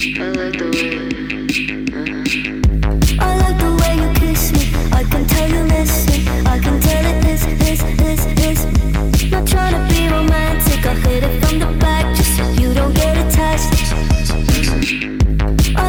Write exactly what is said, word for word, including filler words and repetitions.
I like the way. I like the way you kiss me. I can tell you miss it. I can tell it is, is, is, is. Not trying to be romantic. I'll hit it from the back just so you don't get attached. I